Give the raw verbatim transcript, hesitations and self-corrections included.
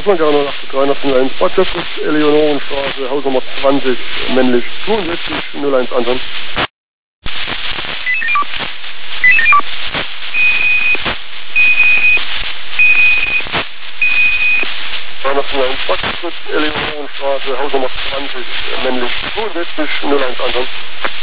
Hoffmann, null acht drei null eins, Bad Köpfels, Eleonorenstraße, Hausnummer zwanzig, männlich, zweiundsechzig, null eins Anton. null eins, Bad Köpfels, Eleonorenstraße, Hausnummer zwanzig, männlich, zweiundsechzig, null eins Anton.